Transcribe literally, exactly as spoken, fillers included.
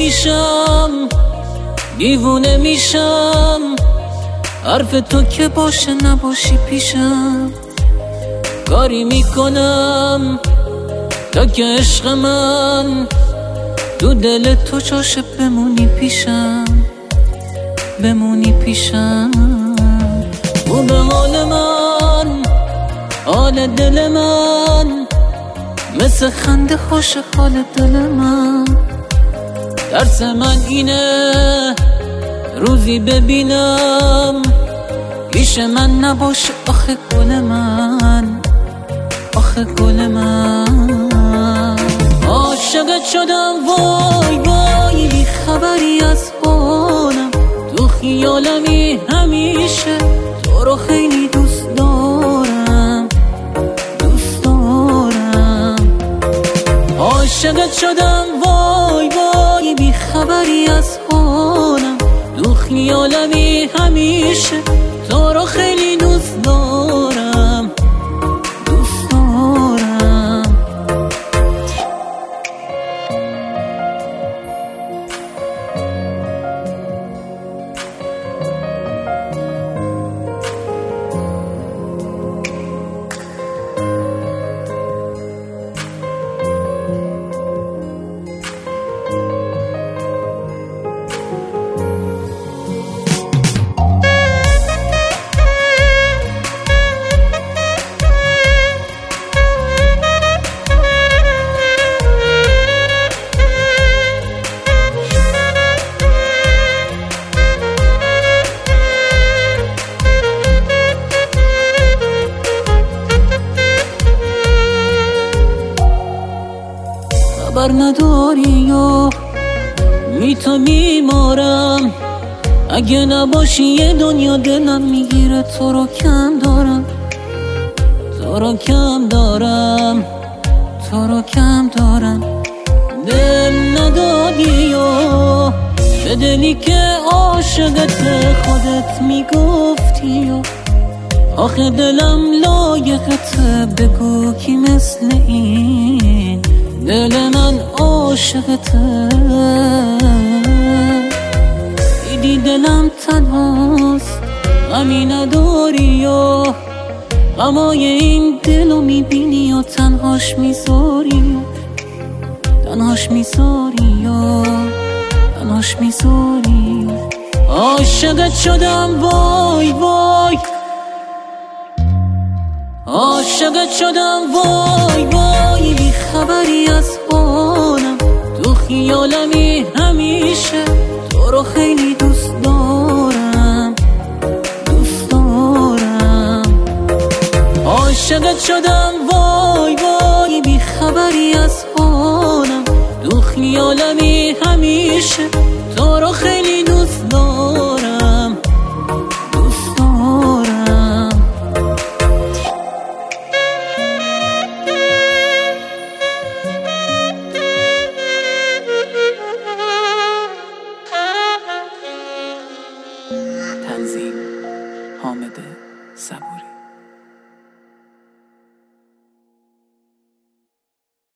میشم، دیوونه میشم، حرف تو که باشه نباشی پیشم. کاری میکنم تا که عشق من تو دل تو جاشه بمونی پیشم، بمونی پیشم. او به حال من، حال دل من، مثل خنده خوش حال دل من. درس من اینه روزی ببینم پیش من نباشه آخه گل من، آخه گل من. عاشقت شدم وای وای، بی خبری از حالم، تو خیالمی همیشه، تو رو خیلی دوست دارم، دوست دارم. عاشقت شدم وای وای، بی خبری از حالم، تو خیالمی همیشه، تو رو خیلی دوست دارم، دوست دارم. خبر نداری و می تو میمارم، اگه نباشی یه دنیا دلم میگیره. تو رو کم دارم، تو رو کم دارم، تو رو کم دارم. دل ندادی و به دلی که عاشقت خودت میگفتی و آخه دلم لایقته، بگو کی مثل این دل من عاشقته. دیدی دلم تنهاست، غمی نداری و غمای این دلو میبینی و تنهاش میذاری، تنهاش میذاری و تنهاش میذاری. عاشقت شدم وای وای، عاشقت شدم وای وای، بی خبری از حالم، تو خیالمی همیشه، تو رو خیلی دوست دارم، دوست دارم. عاشقت شدم وای وای، بی خبری از